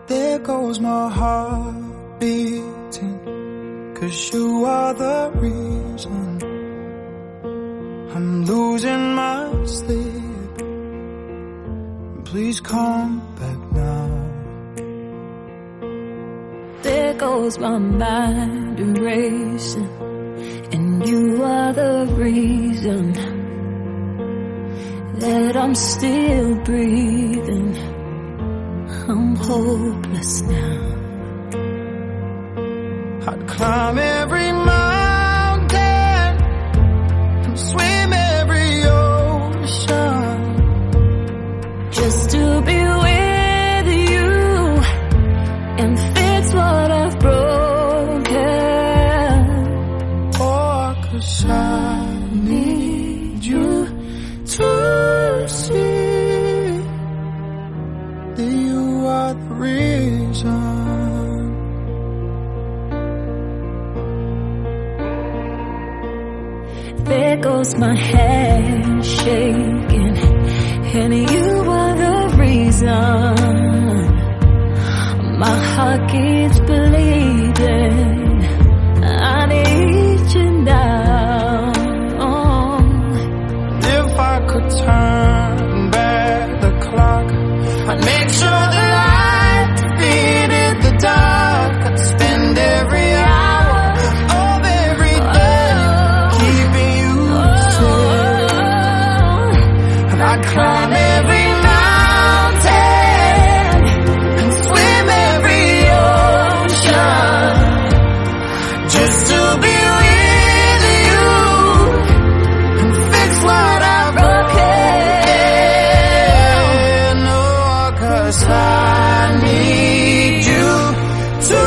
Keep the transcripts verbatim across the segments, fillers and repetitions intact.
There goes my heart beating, 'cause you are the reason I'm losing my sleep. Please come back now. There goes my mind erasing, and you are the reason that I'm still breathing. I'm hopeless now. I'd climb every mountain and swim every ocean just to be with you and fix what I've broken. Oh, 'cause I need you to see that you are the reason. There goes my hand shaking, and you are the reason my heart keeps bleeding. I need you now. If I could turn back the clock, I'd make sure the light defeated the dark. I'd spend every hour of every day keeping you safe. And I'd climb every mountain and swim every ocean just to be with you and fix what I've broken. Oh, 'cause I need you to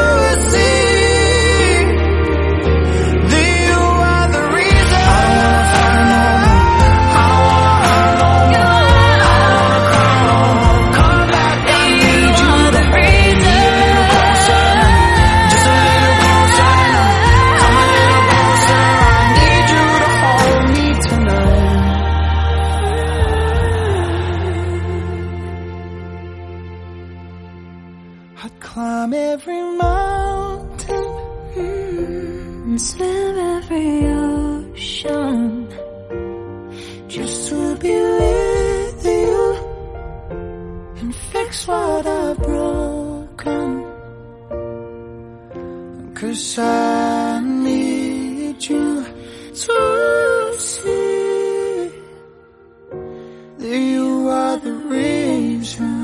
see that you are the reason. I wanna find out, I wanna know, I wanna come home, come back. I need you to reason. Just a little closer now, come a little closer. I need you to hold me tonight. I'd climb every mountain And swim every ocean just to be with you and fix what I've broken. 'Cause I need you to see that you are the reason.